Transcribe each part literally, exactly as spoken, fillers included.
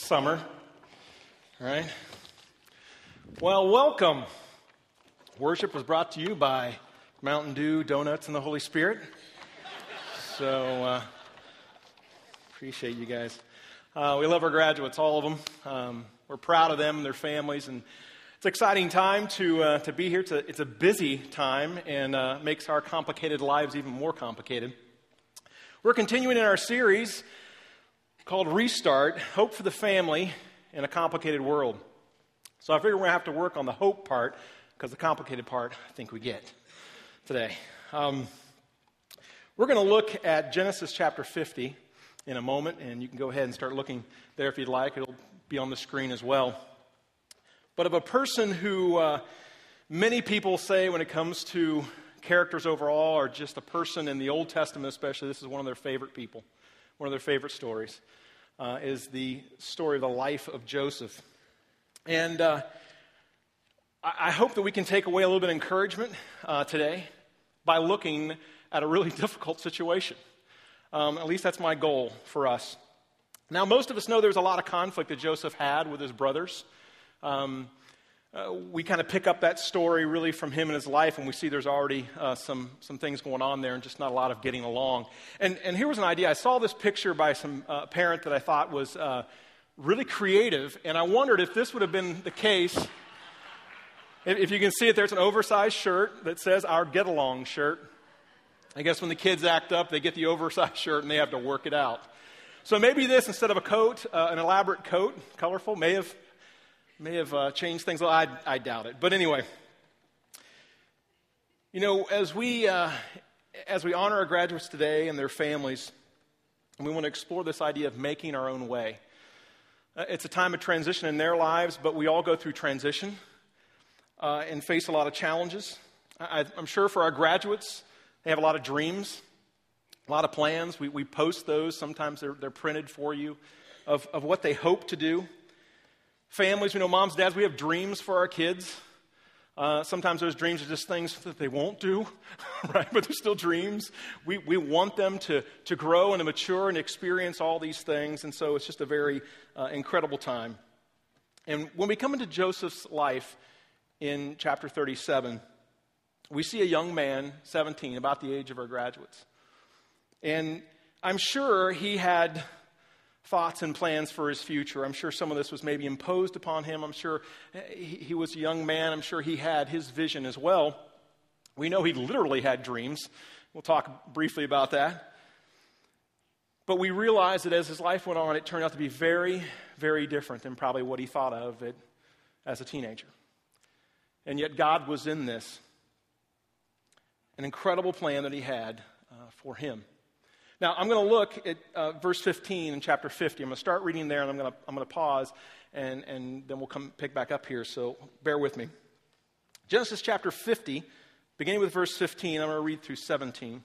summer, right? Well, welcome. Worship was brought to you by Mountain Dew, Donuts, and the Holy Spirit. So, uh, appreciate you guys. Uh, we love our graduates, all of them. Um, we're proud of them and their families, and it's an exciting time to uh, to be here. It's a, it's a busy time, and uh, makes our complicated lives even more complicated. We're continuing in our series called Restart, Hope for the Family in a Complicated World. So I figure we're going to have to work on the hope part, because the complicated part I think we get today. Um, we're going to look at Genesis chapter fifty in a moment, and you can go ahead and start looking there if you'd like. It'll be on the screen as well. But of a person who uh, many people say when it comes to characters overall, or just a person in the Old Testament especially, this is one of their favorite people, one of their favorite stories, uh, is the story of the life of Joseph. And uh, I, I hope that we can take away a little bit of encouragement uh, today by looking at a really difficult situation. Um, at least that's my goal for us. Now, most of us know there's a lot of conflict that Joseph had with his brothers. Um, uh, we kind of pick up that story really from him and his life, and we see there's already uh, some some things going on there and just not a lot of getting along. And and here was an idea. I saw this picture by some uh, parent that I thought was uh, really creative, and I wondered if this would have been the case. If, if you can see it there, it's an oversized shirt that says our Get Along shirt. I guess when the kids act up, they get the oversized shirt and they have to work it out. So maybe this, instead of a coat, uh, an elaborate coat, colorful, may have may have uh, changed things. Well, I, I doubt it. But anyway, you know, as we uh, as we honor our graduates today and their families, and we want to explore this idea of making our own way. Uh, it's a time of transition in their lives, but we all go through transition uh, and face a lot of challenges. I, I'm sure for our graduates, they have a lot of dreams, a lot of plans. We, we post those. Sometimes they're, they're printed for you of, of what they hope to do. Families, we know moms, dads, we have dreams for our kids. Uh, sometimes those dreams are just things that they won't do, right? But they're still dreams. We we want them to, to grow and to mature and experience all these things. And so it's just a very uh, incredible time. And when we come into Joseph's life in chapter thirty-seven, we see a young man, seventeen, about the age of our graduates. And I'm sure he had thoughts and plans for his future. I'm sure some of this was maybe imposed upon him. I'm sure he, he was a young man. I'm sure he had his vision as well. We know he literally had dreams. We'll talk briefly about that. But we realize that as his life went on, it turned out to be very, very different than probably what he thought of it as a teenager. And yet God was in this. An incredible plan that he had uh, for him. Now, I'm going to look at uh, verse fifteen in chapter fifty. I'm going to start reading there, and I'm going to I'm going to pause, and, and then we'll come pick back up here, so bear with me. Genesis chapter fifty, beginning with verse fifteen, I'm going to read through seventeen.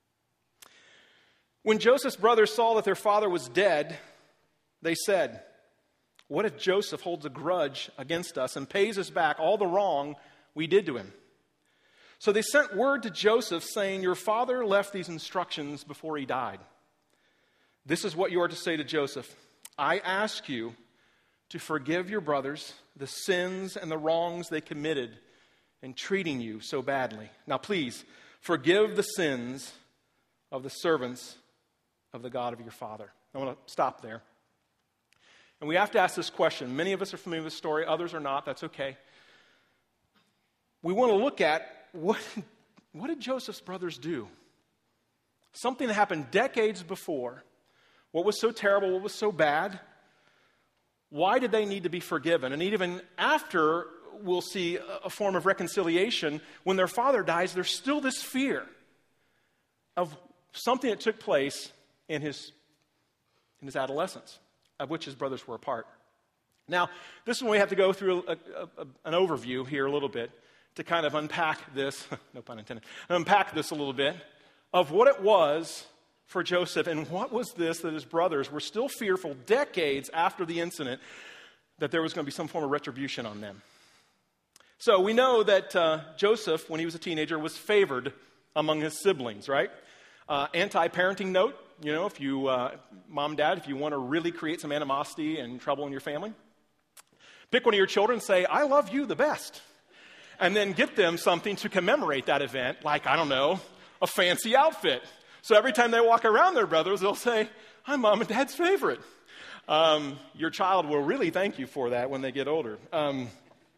When Joseph's brothers saw that their father was dead, they said, "What if Joseph holds a grudge against us and pays us back all the wrong we did to him?" So they sent word to Joseph saying, "Your father left these instructions before he died. This is what you are to say to Joseph. I ask you to forgive your brothers the sins and the wrongs they committed in treating you so badly. Now please, forgive the sins of the servants of the God of your father." I want to stop there. And we have to ask this question. Many of us are familiar with this story. Others are not. That's okay. We want to look at What, what did Joseph's brothers do? Something that happened decades before. What was so terrible? What was so bad? Why did they need to be forgiven? And even after, we'll see a form of reconciliation. When their father dies, there's still this fear of something that took place in his, in his adolescence, of which his brothers were a part. Now, this is when we have to go through a, a, a, an overview here a little bit, to kind of unpack this, no pun intended, unpack this a little bit, of what it was for Joseph and what was this that his brothers were still fearful decades after the incident that there was going to be some form of retribution on them. So we know that uh, Joseph, when he was a teenager, was favored among his siblings, right? Uh, anti-parenting note, you know, if you, uh, mom, dad, if you want to really create some animosity and trouble in your family, pick one of your children and say, I love you the best. And then get them something to commemorate that event, like, I don't know, a fancy outfit. So every time they walk around their brothers, they'll say, I'm mom and dad's favorite. Um, your child will really thank you for that when they get older. Um,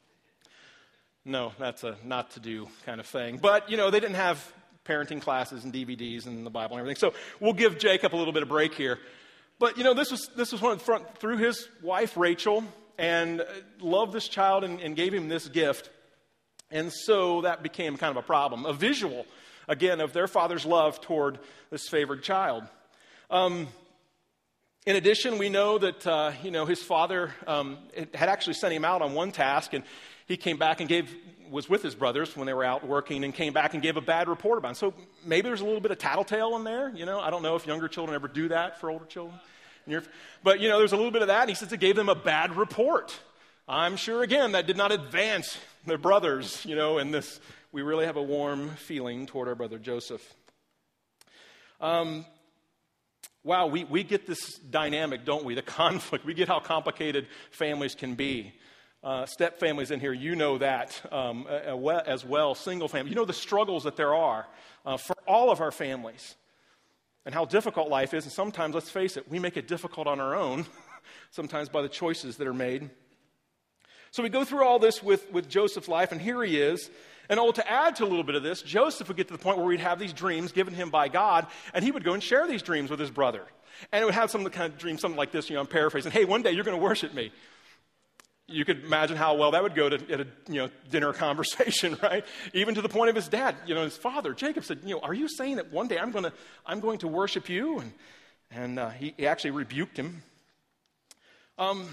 no, that's a not to do kind of thing. But, you know, they didn't have parenting classes and D V Ds and the Bible and everything. So we'll give Jacob a little bit of break here. But, you know, this was this was one of the front, through his wife, Rachel, and loved this child and, and gave him this gift. And so that became kind of a problem, a visual, again, of their father's love toward this favored child. Um, in addition, we know that, uh, you know, his father um, had actually sent him out on one task, and he came back and gave, was with his brothers when they were out working, and came back and gave a bad report about him. So maybe there's a little bit of tattletale in there, you know. I don't know if younger children ever do that for older children. But, you know, there's a little bit of that, and he says it gave them a bad report. I'm sure, again, that did not advance their brothers, you know, and this, we really have a warm feeling toward our brother Joseph. Um, wow, we, we get this dynamic, don't we? The conflict. We get how complicated families can be. Uh, step families in here, you know that um, as well. Single family. You know the struggles that there are uh, for all of our families and how difficult life is. And sometimes, let's face it, we make it difficult on our own, sometimes by the choices that are made. So we go through all this with, with Joseph's life, and here he is. And oh, to add to a little bit of this, Joseph would get to the point where we'd have these dreams given him by God, and he would go and share these dreams with his brother. And it would have some of the kind of dreams, something like this, you know, I'm paraphrasing, hey, one day you're going to worship me. You could imagine how well that would go to, at a you know, dinner conversation, right? Even to the point of his dad, you know, his father, Jacob said, you know, are you saying that one day I'm going to I'm going to worship you? And, and uh, he, he actually rebuked him. Um.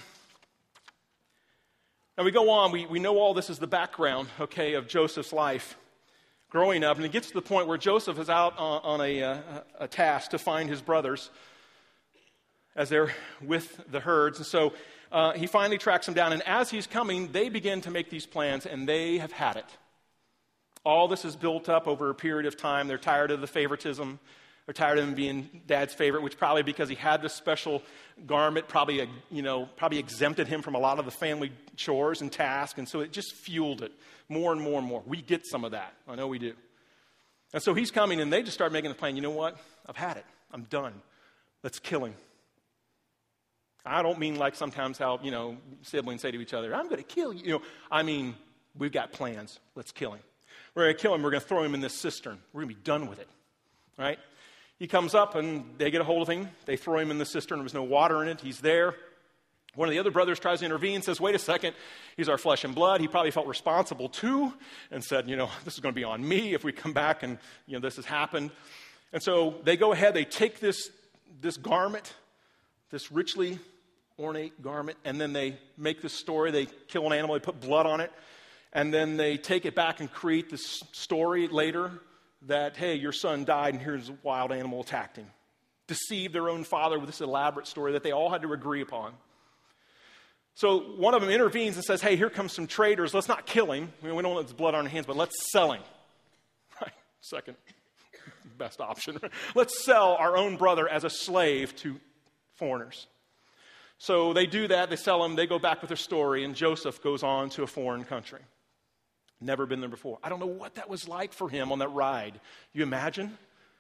Now we go on, we, we know all this is the background, okay, of Joseph's life growing up. And it gets to the point where Joseph is out on, on a, a, a task to find his brothers as they're with the herds. And so uh, he finally tracks them down. And as he's coming, they begin to make these plans, and they have had it. All this is built up over a period of time. They're tired of the favoritism. They're tired of him being dad's favorite, which probably because he had this special garment, probably, you know, probably exempted him from a lot of the family chores and tasks. And so it just fueled it more and more and more. We get some of that. I know we do. And so he's coming, and they just start making the plan. You know what? I've had it. I'm done. Let's kill him. I don't mean like sometimes how, you know, siblings say to each other, I'm going to kill you. You know, I mean, we've got plans. Let's kill him. We're going to kill him. We're going to throw him in this cistern. We're going to be done with it. Right? He comes up, and they get a hold of him. They throw him in the cistern. There's no water in it. He's there. One of the other brothers tries to intervene, says, wait a second. He's our flesh and blood. He probably felt responsible, too, and said, you know, this is going to be on me if we come back and, you know, this has happened. And so they go ahead. They take this, this garment, this richly ornate garment, and then they make this story. They kill an animal. They put blood on it. And then they take it back and create this story later that, hey, your son died and here's a wild animal attacked him. Deceive their own father with this elaborate story that they all had to agree upon. So one of them intervenes and says, hey, here comes some traitors. Let's not kill him. I mean, we don't want his blood on our hands, but let's sell him. Right? Second best option. Let's sell our own brother as a slave to foreigners. So they do that. They sell him. They go back with their story, and Joseph goes on to a foreign country. Never been there before. I don't know what that was like for him on that ride. You imagine?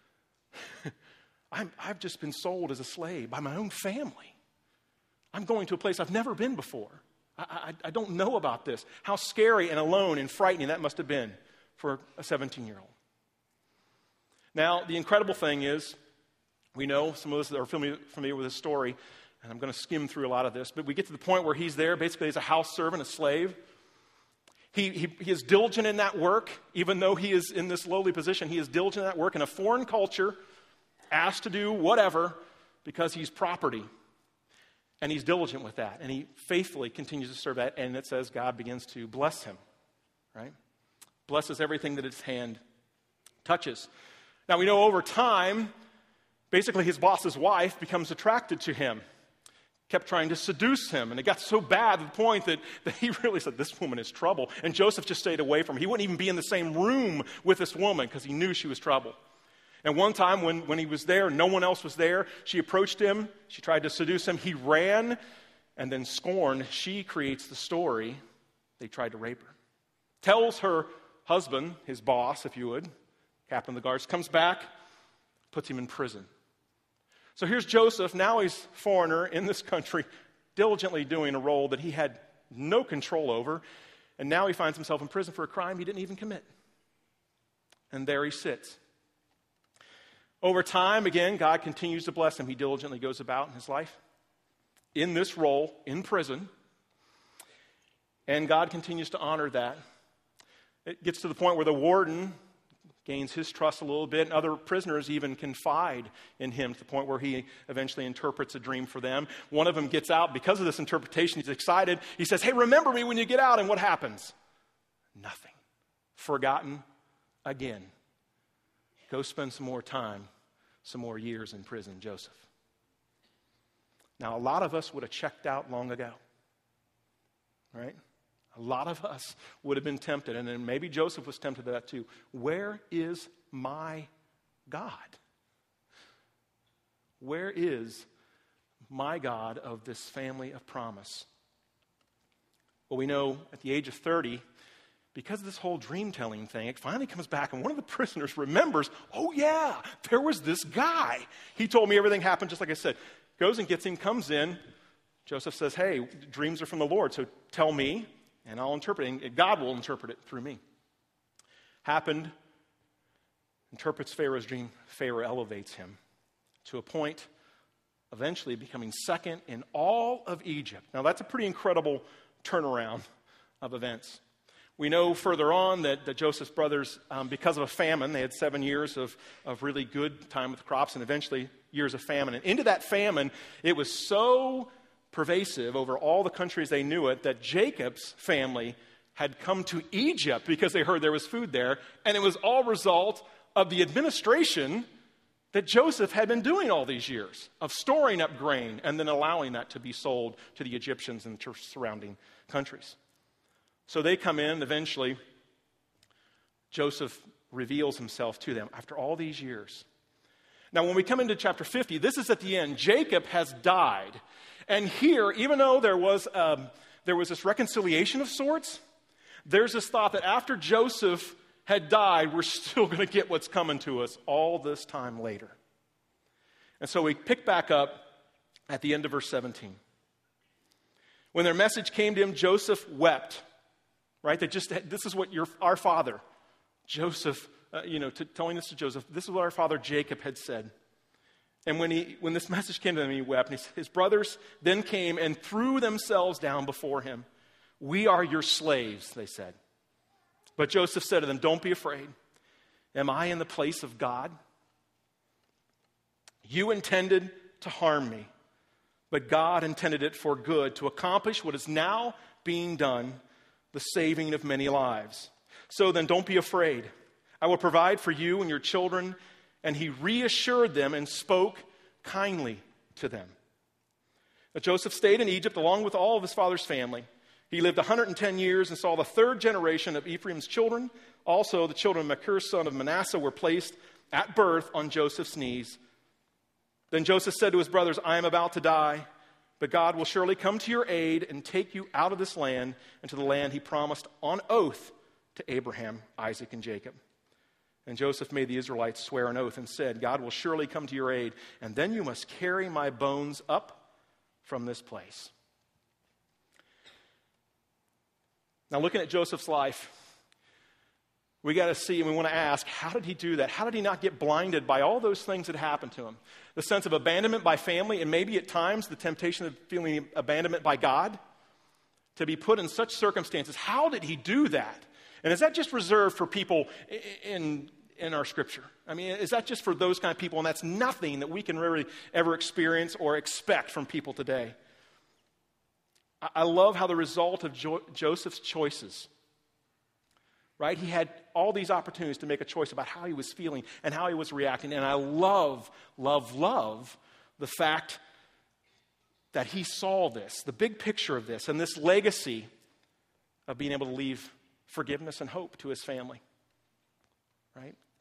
I'm, I've just been sold as a slave by my own family. I'm going to a place I've never been before. I, I, I don't know about this. How scary and alone and frightening that must have been for a seventeen-year-old. Now, the incredible thing is, we know, some of us that are familiar, familiar with this story, and I'm going to skim through a lot of this, but we get to the point where he's there, basically as a house servant, a slave. He, he, he is diligent in that work, even though he is in this lowly position. He is diligent in that work in a foreign culture, asked to do whatever because he's property. And he's diligent with that. And he faithfully continues to serve that. And it says God begins to bless him, right? Blesses everything that his hand touches. Now we know over time, basically his boss's wife becomes attracted to him. Kept trying to seduce him. And it got so bad to the point that, that he really said, this woman is trouble. And Joseph just stayed away from her. He wouldn't even be in the same room with this woman because he knew she was trouble. And one time when, when he was there, no one else was there, she approached him. She tried to seduce him. He ran, and then scorned, she creates the story. They tried to rape her. Tells her husband, his boss, if you would, captain of the guards, comes back, puts him in prison. So here's Joseph. Now he's a foreigner in this country, diligently doing a role that he had no control over. And now he finds himself in prison for a crime he didn't even commit. And there he sits. Over time, again, God continues to bless him. He diligently goes about in his life in this role, in prison. And God continues to honor that. It gets to the point where the warden gains his trust a little bit, and other prisoners even confide in him to the point where he eventually interprets a dream for them. One of them gets out. Because of this interpretation, he's excited. He says, hey, remember me when you get out. And what happens? Nothing. Forgotten again. Go spend some more time, some more years in prison, Joseph. Now, a lot of us would have checked out long ago, right? A lot of us would have been tempted, and then maybe Joseph was tempted to that too. Where is my God? Where is my God of this family of promise? Well, we know at the age of thirty, because of this whole dream-telling thing, it finally comes back, and one of the prisoners remembers, oh yeah, there was this guy. He told me everything happened just like I said. Goes and gets him, comes in. Joseph says, hey, dreams are from the Lord, so tell me, and I'll interpret it. And God will interpret it through me. Happened, interprets Pharaoh's dream. Pharaoh elevates him to a point eventually becoming second in all of Egypt. Now, that's a pretty incredible turnaround of events. We know further on that, that Joseph's brothers, um, because of a famine, they had seven years of, of really good time with crops and eventually years of famine. And into that famine, it was so pervasive over all the countries they knew it that Jacob's family had come to Egypt because they heard there was food there. And it was all result of the administration that Joseph had been doing all these years of storing up grain and then allowing that to be sold to the Egyptians and to surrounding countries. So they come in, eventually, Joseph reveals himself to them after all these years. Now, when we come into chapter fifty, this is at the end. Jacob has died. And here, even though there was, um, there was this reconciliation of sorts, there's this thought that after Joseph had died, we're still going to get what's coming to us all this time later. And so we pick back up at the end of verse seventeen. When their message came to him, Joseph wept. Right? They just, this is what your, our father, Joseph, uh, you know, to, telling this to Joseph, this is what our father Jacob had said. And when he, when this message came to him, he wept. And he, his brothers then came and threw themselves down before him. We are your slaves, they said. But Joseph said to them, don't be afraid. Am I in the place of God? You intended to harm me, but God intended it for good, to accomplish what is now being done, the saving of many lives. So then don't be afraid. I will provide for you and your children. And he reassured them and spoke kindly to them. Now, Joseph stayed in Egypt along with all of his father's family. He lived one hundred ten years and saw the third generation of Ephraim's children. Also, the children of Machir, son of Manasseh, were placed at birth on Joseph's knees. Then Joseph said to his brothers, I am about to die, but God will surely come to your aid and take you out of this land and to the land he promised on oath to Abraham, Isaac, and Jacob. And Joseph made the Israelites swear an oath and said, God will surely come to your aid, and then you must carry my bones up from this place. Now, looking at Joseph's life, we got to see and we want to ask, how did he do that? How did he not get blinded by all those things that happened to him? The sense of abandonment by family, and maybe at times the temptation of feeling abandonment by God, to be put in such circumstances. How did he do that? And is that just reserved for people in, in our scripture? I mean, is that just for those kind of people? And that's nothing that we can really ever experience or expect from people today. I, I love how the result of jo- Joseph's choices, right? He had all these opportunities to make a choice about how he was feeling and how he was reacting. And I love, love, love the fact that he saw this, the big picture of this, and this legacy of being able to leave forgiveness and hope to his family, right?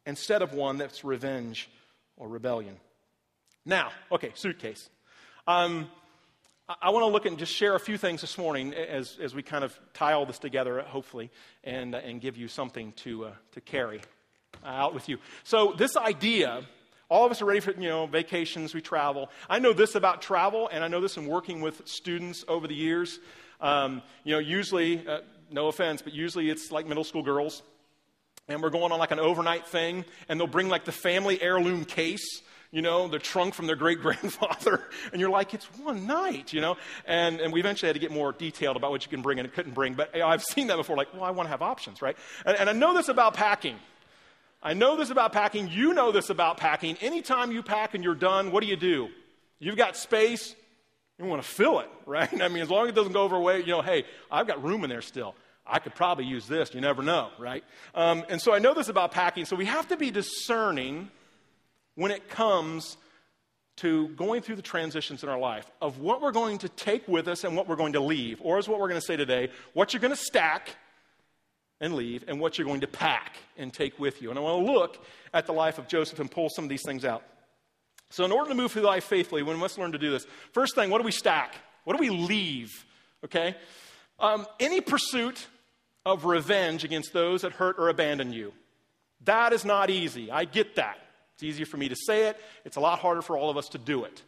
instead of one that's revenge or rebellion. Now, okay, suitcase. Um, I, I want to look and just share a few things this morning as, as we kind of tie all this together, hopefully, and, uh, and give you something to, uh, to carry out with you. So this idea, all of us are ready for, you know, vacations, we travel. I know this about travel, and I know this in working with students over the years. Um, you know, usually, uh, no offense, but usually it's like middle school girls, and we're going on like an overnight thing, and they'll bring like the family heirloom case, you know, the trunk from their great-grandfather, and you're like, it's one night, you know, and, and we eventually had to get more detailed about what you can bring and couldn't bring, but you know, I've seen that before, like, well, I want to have options, right? And, and I know this about packing. I know this about packing. You know this about packing. Anytime you pack and you're done, what do you do? You've got space. You want to fill it, right? I mean, as long as it doesn't go over weight, you know, hey, I've got room in there still. I could probably use this. You never know, right? Um, and so I know this about packing. So we have to be discerning when it comes to going through the transitions in our life of what we're going to take with us and what we're going to leave. Or is what we're going to say today, what you're going to stack and leave, and what you're going to pack and take with you. And I want to look at the life of Joseph and pull some of these things out. So in order to move through life faithfully, we must learn to do this. First thing, what do we stack? What do we leave? Okay? Um, any pursuit of revenge against those that hurt or abandon you. That is not easy. I get that. It's easier for me to say it. It's a lot harder for all of us to do it.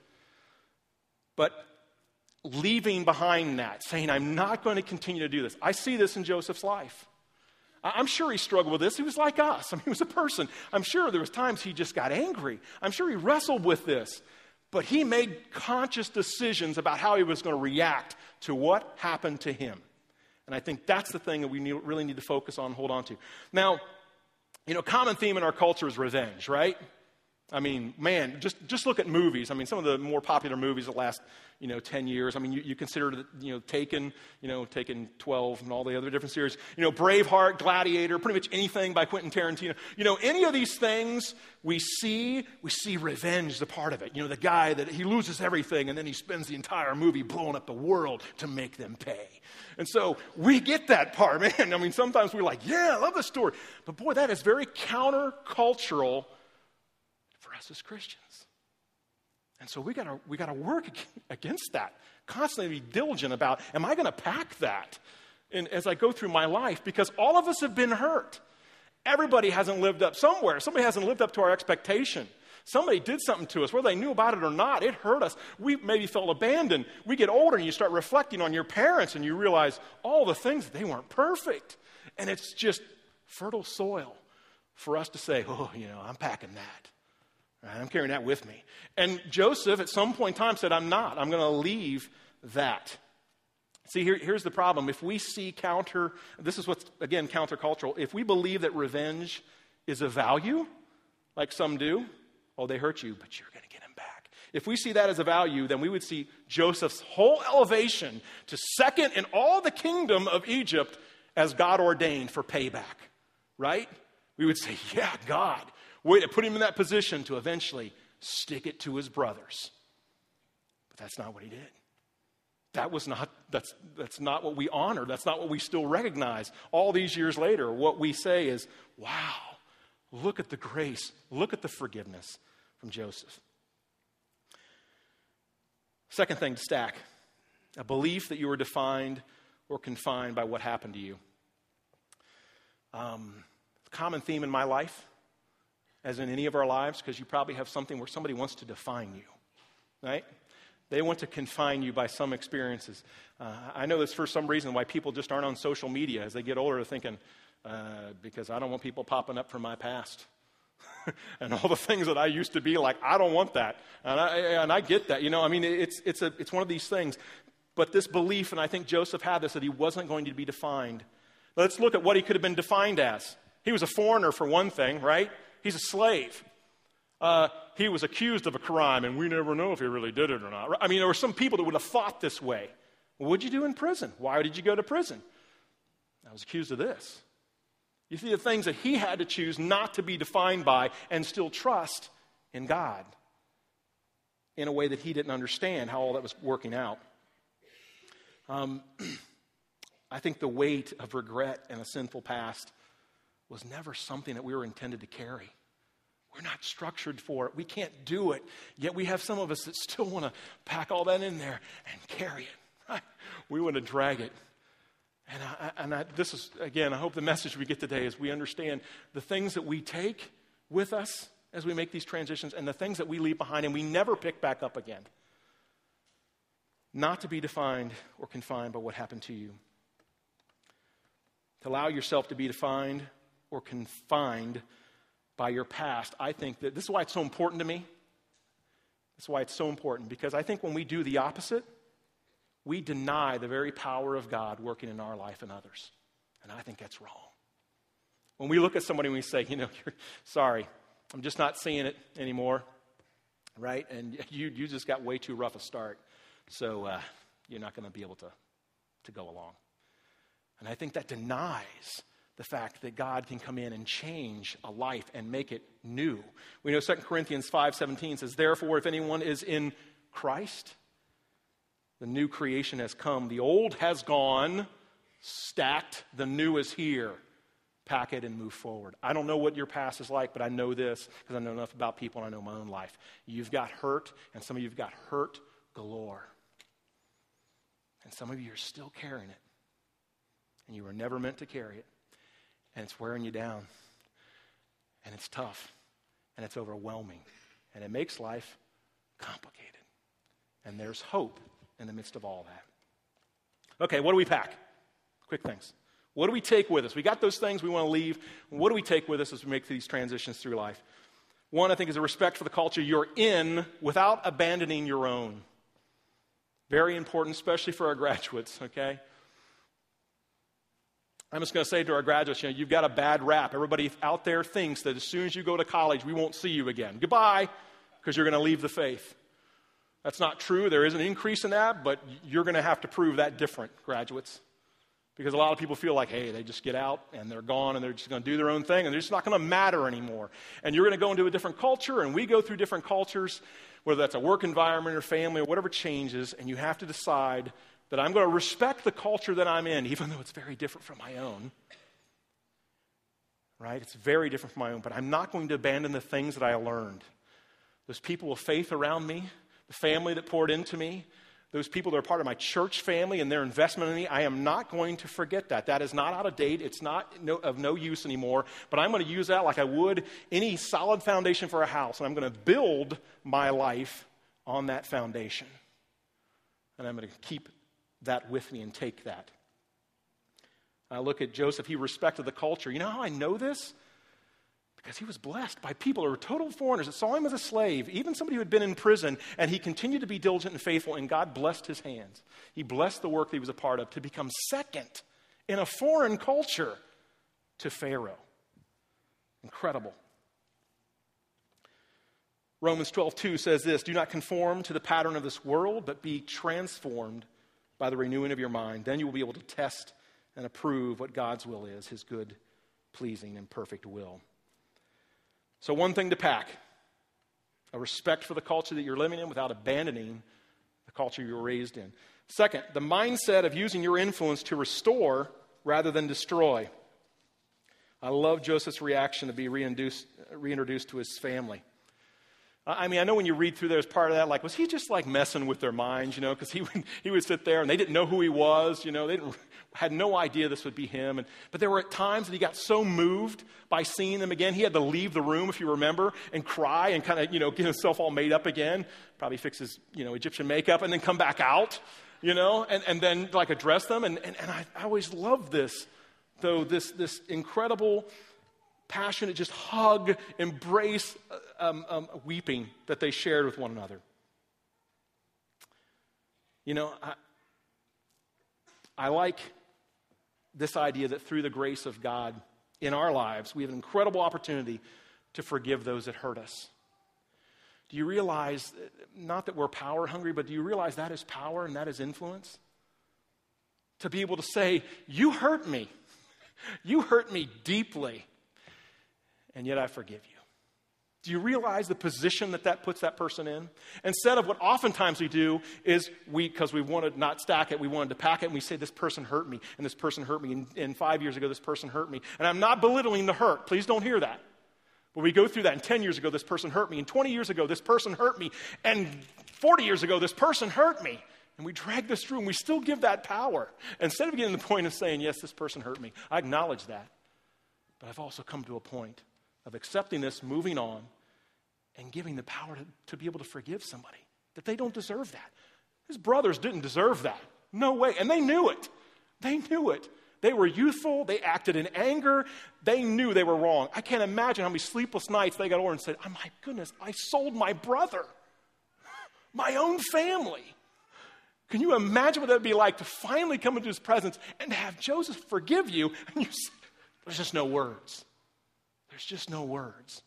But leaving behind that, saying, I'm not going to continue to do this. I see this in Joseph's life. I'm sure he struggled with this. He was like us. I mean, he was a person. I'm sure there was times he just got angry. I'm sure he wrestled with this. But he made conscious decisions about how he was going to react to what happened to him. And I think that's the thing that we need, really need to focus on and hold on to. Now, you know, common theme in our culture is revenge, right? I mean, man, just, just look at movies. I mean, some of the more popular movies that last, you know, ten years. I mean, you, you consider, you know, Taken, you know, Taken twelve and all the other different series. You know, Braveheart, Gladiator, pretty much anything by Quentin Tarantino. You know, any of these things we see, we see revenge as a part of it. You know, the guy that he loses everything and then he spends the entire movie blowing up the world to make them pay. And so we get that part, man. I mean, sometimes we're like, yeah, I love this story. But boy, that is very countercultural for us as Christians. And so we gotta we gotta work against that. Constantly be diligent about, am I gonna pack that in, as I go through my life? Because all of us have been hurt. Everybody hasn't lived up somewhere. Somebody hasn't lived up to our expectation. Somebody did something to us, whether they knew about it or not. It hurt us. We maybe felt abandoned. We get older and you start reflecting on your parents and you realize all the things, they weren't perfect. And it's just fertile soil for us to say, oh, you know, I'm packing that. I'm carrying that with me. And Joseph, at some point in time, said, I'm not. I'm going to leave that. See, here, here's the problem. If we see counter, this is what's, again, countercultural. If we believe that revenge is a value, like some do, oh, they hurt you, but you're going to get them back. If we see that as a value, then we would see Joseph's whole elevation to second in all the kingdom of Egypt as God ordained for payback, right? We would say, yeah, God, way to put him in that position to eventually stick it to his brothers. But that's not what he did. That was not, that's, that's not what we honor. That's not what we still recognize. All these years later, what we say is, wow, look at the grace, look at the forgiveness from Joseph. Second thing to stack, a belief that you were defined or confined by what happened to you. Um, common theme in my life, as in any of our lives, because you probably have something where somebody wants to define you, right? They want to confine you by some experiences. Uh, I know this for some reason why people just aren't on social media as they get older, thinking, uh, because I don't want people popping up from my past. And all the things that I used to be like, I don't want that. And I, and I get that. You know, I mean, it's, it's, a, it's one of these things. But this belief, and I think Joseph had this, that he wasn't going to be defined. Let's look at what he could have been defined as. He was a foreigner, for one thing, right? He's a slave. Uh, he was accused of a crime, and we never know if he really did it or not. I mean, there were some people that would have thought this way. What would you do in prison? Why did you go to prison? I was accused of this. You see the things that he had to choose not to be defined by and still trust in God in a way that he didn't understand how all that was working out. Um, I think the weight of regret and a sinful past was never something that we were intended to carry. We're not structured for it. We can't do it. Yet we have some of us that still want to pack all that in there and carry it. Right? We want to drag it. And, I, and I, this is, again, I hope the message we get today is we understand the things that we take with us as we make these transitions and the things that we leave behind and we never pick back up again. Not to be defined or confined by what happened to you. To allow yourself to be defined or confined by your past. I think that this is why it's so important to me. This is why it's so important, because I think when we do the opposite, we deny the very power of God working in our life and others. And I think that's wrong. When we look at somebody and we say, you know, you're sorry, I'm just not seeing it anymore, right? And you you just got way too rough a start, so uh, you're not going to be able to, to go along. And I think that denies the fact that God can come in and change a life and make it new. We know Second Corinthians five seventeen says, therefore, if anyone is in Christ, the new creation has come. The old has gone, stacked. The new is here. Pack it and move forward. I don't know what your past is like, but I know this because I know enough about people and I know my own life. You've got hurt, and some of you have got hurt galore. And some of you are still carrying it. And you were never meant to carry it. And it's wearing you down. And it's tough. And it's overwhelming. And it makes life complicated. And there's hope in the midst of all that. Okay, what do we pack? Quick things. What do we take with us? We got those things we want to leave. What do we take with us as we make these transitions through life? One, I think, is a respect for the culture you're in without abandoning your own. Very important, especially for our graduates, okay? I'm just going to say to our graduates, you know, you've got a bad rap. Everybody out there thinks that as soon as you go to college, we won't see you again. Goodbye, because you're going to leave the faith. That's not true. There is an increase in that, but you're going to have to prove that different, graduates. Because a lot of people feel like, hey, they just get out and they're gone and they're just going to do their own thing and they're just not going to matter anymore. And you're going to go into a different culture, and we go through different cultures, whether that's a work environment or family or whatever changes, and you have to decide that I'm going to respect the culture that I'm in, even though it's very different from my own. Right? It's very different from my own, but I'm not going to abandon the things that I learned. Those people of faith around me, the family that poured into me, those people that are part of my church family and their investment in me, I am not going to forget that. That is not out of date. It's not no, of no use anymore. But I'm going to use that like I would any solid foundation for a house. And I'm going to build my life on that foundation. And I'm going to keep that with me and take that. I look at Joseph. He respected the culture. You know how I know this? Because he was blessed by people who were total foreigners that saw him as a slave, even somebody who had been in prison, and he continued to be diligent and faithful, and God blessed his hands. He blessed the work that he was a part of to become second in a foreign culture to Pharaoh. Incredible. Romans twelve two says this, do not conform to the pattern of this world, but be transformed by the renewing of your mind. Then you will be able to test and approve what God's will is, his good, pleasing, and perfect will. So one thing to pack, a respect for the culture that you're living in without abandoning the culture you were raised in. Second, the mindset of using your influence to restore rather than destroy. I love Joseph's reaction to be reintroduced, reintroduced to his family. I mean, I know when you read through there as part of that, like, was he just like messing with their minds, you know, because he would, he would sit there and they didn't know who he was, you know, they didn't, had no idea this would be him. And, but there were at times that he got so moved by seeing them again, he had to leave the room, if you remember, and cry and kind of, you know, get himself all made up again, probably fix his, you know, Egyptian makeup and then come back out, you know, and, and then like address them. And, and, and I, I always loved this, though, this, this incredible passionate, just hug, embrace, um, um, weeping that they shared with one another. You know, I, I like this idea that through the grace of God in our lives, we have an incredible opportunity to forgive those that hurt us. Do you realize, not that we're power hungry, but do you realize that is power and that is influence? To be able to say, you hurt me. You hurt me deeply. And yet I forgive you. Do you realize the position that that puts that person in? Instead of what oftentimes we do is we, because we wanted to not stack it, we wanted to pack it, and we say, this person hurt me, and this person hurt me, and, and five years ago this person hurt me. And I'm not belittling the hurt. Please don't hear that. Where we go through that, and ten years ago, this person hurt me, and twenty years ago, this person hurt me, and forty years ago, this person hurt me. And we drag this through, and we still give that power. Instead of getting to the point of saying, yes, this person hurt me, I acknowledge that. But I've also come to a point of accepting this, moving on, and giving the power to, to be able to forgive somebody, that they don't deserve that. His brothers didn't deserve that. No way. And they knew it. They knew it. They were youthful. They acted in anger. They knew they were wrong. I can't imagine how many sleepless nights they got over and said, oh my goodness, I sold my brother, my own family. Can you imagine what that would be like to finally come into his presence and have Joseph forgive you? And you say, there's just no words. There's just no words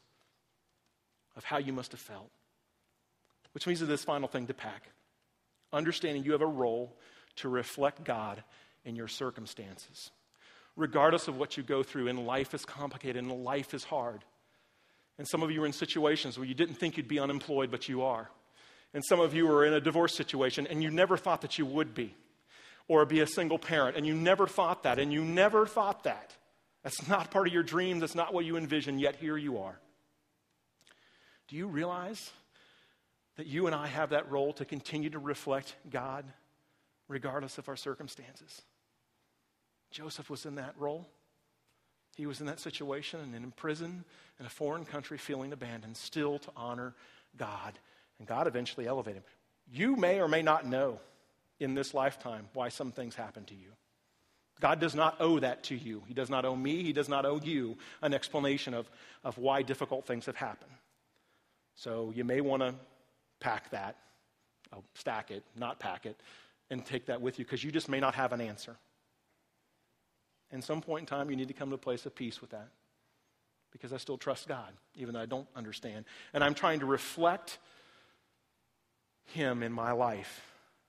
of how you must have felt. Which means this final thing to pack. Understanding you have a role to reflect God in your circumstances. Regardless of what you go through, and life is complicated and life is hard. And some of you are in situations where you didn't think you'd be unemployed, but you are. And some of you are in a divorce situation and you never thought that you would be. Or be a single parent and you never thought that, and you never thought that. That's not part of your dreams. That's not what you envision, yet here you are. Do you realize that you and I have that role to continue to reflect God regardless of our circumstances? Joseph was in that role. He was in that situation and in prison in a foreign country feeling abandoned, still to honor God. And God eventually elevated him. You may or may not know in this lifetime why some things happen to you. God does not owe that to you. He does not owe me. He does not owe you an explanation of, of why difficult things have happened. So you may want to pack that, oh, stack it, not pack it, and take that with you because you just may not have an answer. And some point in time, you need to come to a place of peace with that because I still trust God, even though I don't understand. And I'm trying to reflect Him in my life.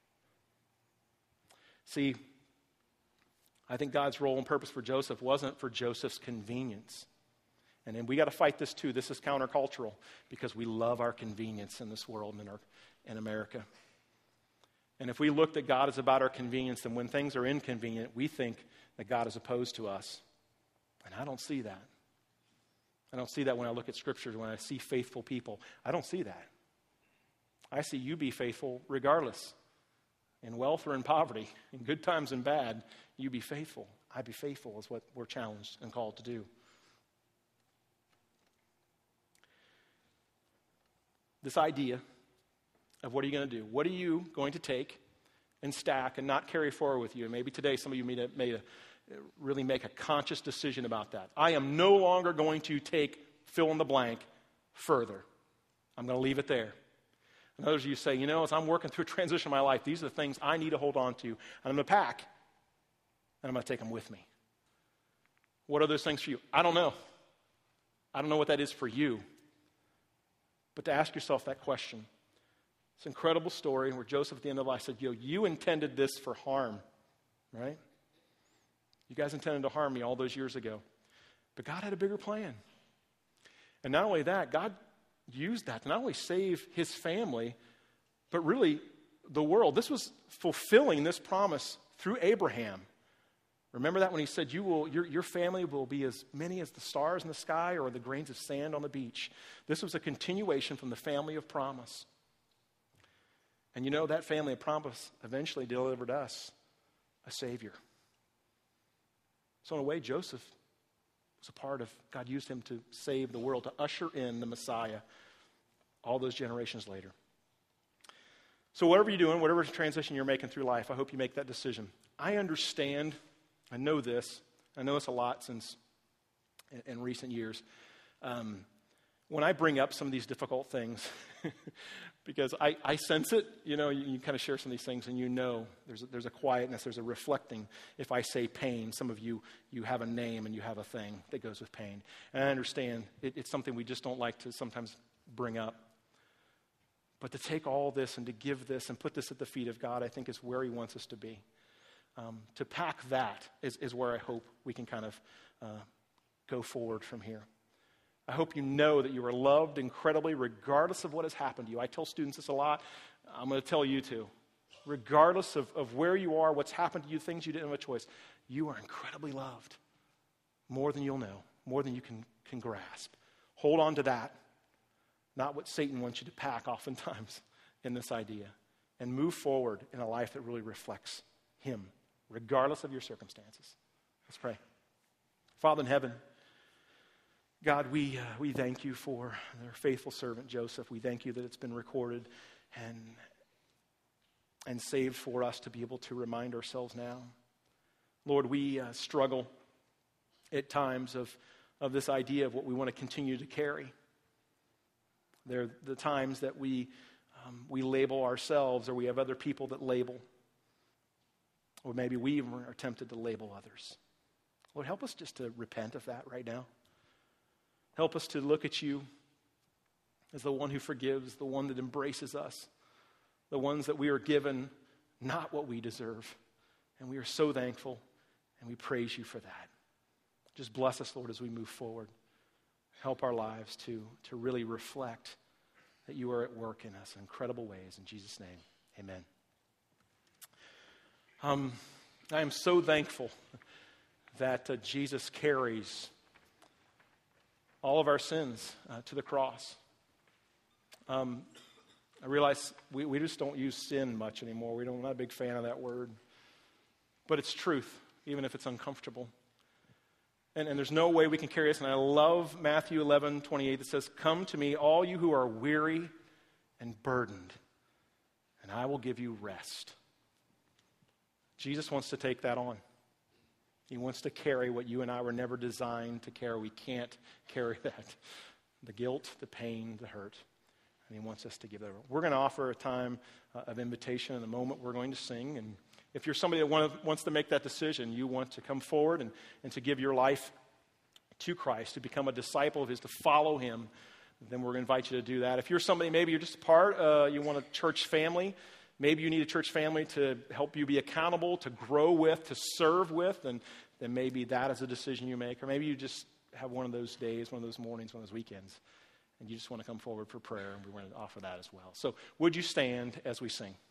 See, I think God's role and purpose for Joseph wasn't for Joseph's convenience. And then we got to fight this too. This is countercultural because we love our convenience in this world and in, our, in America. And if we look that God is about our convenience, then when things are inconvenient, we think that God is opposed to us. And I don't see that. I don't see that when I look at Scripture, when I see faithful people. I don't see that. I see you be faithful regardless. In wealth or in poverty, in good times and bad, you be faithful. I be faithful is what we're challenged and called to do. This idea of what are you going to do? What are you going to take and stack and not carry forward with you? And maybe today some of you may, may really make a conscious decision about that. I am no longer going to take fill in the blank further. I'm going to leave it there. And others of you say, you know, as I'm working through a transition in my life, these are the things I need to hold on to. And I'm going to pack. And I'm going to take them with me. What are those things for you? I don't know. I don't know what that is for you. But to ask yourself that question. It's an incredible story where Joseph at the end of life said, yo, you intended this for harm, right? You guys intended to harm me all those years ago. But God had a bigger plan. And not only that, God used that to not only save his family, but really the world. This was fulfilling this promise through Abraham. Remember that when he said, "You will, your, your family will be as many as the stars in the sky or the grains of sand on the beach." This was a continuation from the family of promise. And you know, that family of promise eventually delivered us a Savior. So in a way, Joseph was a part of, God used him to save the world, to usher in the Messiah all those generations later. So whatever you're doing, whatever transition you're making through life, I hope you make that decision. I understand, I know this, I know this a lot since in, in recent years. Um, when I bring up some of these difficult things, because I, I sense it, you know, you, you kind of share some of these things and you know there's a, there's a quietness, there's a reflecting. If I say pain, some of you, you have a name and you have a thing that goes with pain. And I understand it, it's something we just don't like to sometimes bring up. But to take all this and to give this and put this at the feet of God, I think is where he wants us to be. Um, to pack that is, is where I hope we can kind of uh, go forward from here. I hope you know that you are loved incredibly regardless of what has happened to you. I tell students this a lot. I'm going to tell you too. Regardless of, of where you are, what's happened to you, things you didn't have a choice, you are incredibly loved. More than you'll know. More than you can, can grasp. Hold on to that, not what Satan wants you to pack oftentimes in this idea, and move forward in a life that really reflects him, regardless of your circumstances. Let's pray. Father in heaven, God, we, uh, we thank you for their faithful servant, Joseph. We thank you that it's been recorded and, and saved for us to be able to remind ourselves now. Lord, we uh, struggle at times of, of this idea of what we want to continue to carry. There are the times that we, um, we label ourselves, or we have other people that label. Or maybe we even are tempted to label others. Lord, help us just to repent of that right now. Help us to look at you as the one who forgives, the one that embraces us, the ones that we are given not what we deserve. And we are so thankful, and we praise you for that. Just bless us, Lord, as we move forward. Help our lives to, to really reflect that you are at work in us in incredible ways. In Jesus' name, amen. Um, I am so thankful that uh, Jesus carries all of our sins uh, to the cross. Um, I realize we, we just don't use sin much anymore. We don't, I'm not a big fan of that word. But it's truth, even if it's uncomfortable. And, and there's no way we can carry this. And I love Matthew eleven twenty-eight that says, "Come to me, all you who are weary and burdened, and I will give you rest." Jesus wants to take that on. He wants to carry what you and I were never designed to carry. We can't carry that. The guilt, the pain, the hurt. And he wants us to give that. We're going to offer a time uh, of invitation in a moment. We're going to sing. And if you're somebody that want, wants to make that decision, you want to come forward and, and to give your life to Christ, to become a disciple of his, to follow him, then we're going to invite you to do that. If you're somebody, maybe you're just a part, uh, you want a church family, maybe you need a church family to help you be accountable, to grow with, to serve with, and then maybe that is a decision you make. Or maybe you just have one of those days, one of those mornings, one of those weekends, and you just want to come forward for prayer, and we want to offer that as well. So would you stand as we sing?